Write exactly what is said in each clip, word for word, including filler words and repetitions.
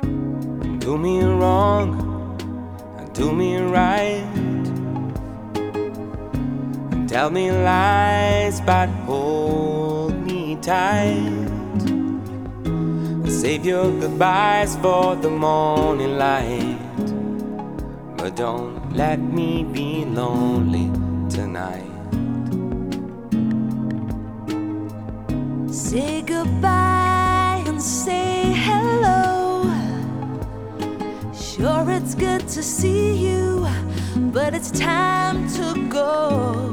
Do me wrong, do me right. Tell me lies, but hold me tight. Save your goodbyes for the morning light, but don't let me be lonely tonight. Say goodbye and say hello. Sure, it's good to see you, but it's time to go.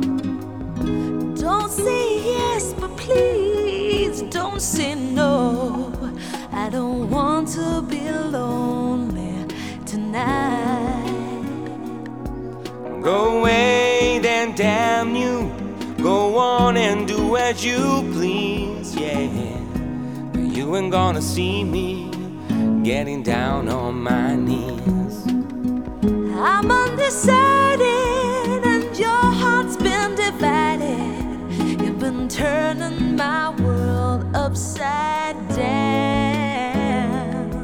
Don't say yes, but please don't say no. I don't want to be lonely tonight. Go away, then damn you. Go on and do as you please, yeah. You ain't gonna see me getting down on my knees. I'm undecided and your heart's been divided. You've been turning my world upside down.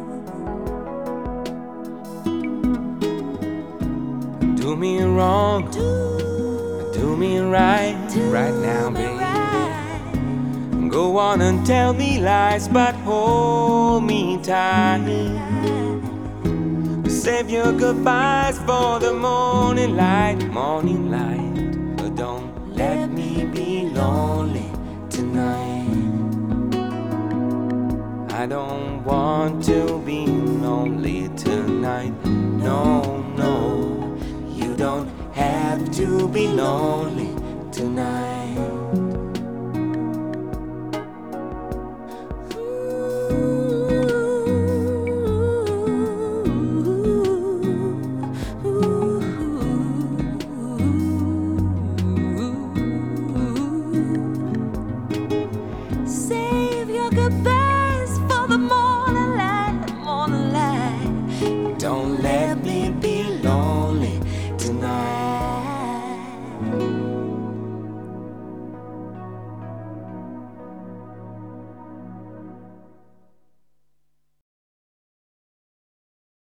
Do me wrong, Do, do me right, do right now, me baby. right. Go on and tell me lies, but hold me tight. Save your goodbyes for the morning light, morning light. But don't let me be lonely tonight. I don't want to be lonely tonight. No, no, you don't have to be lonely tonight.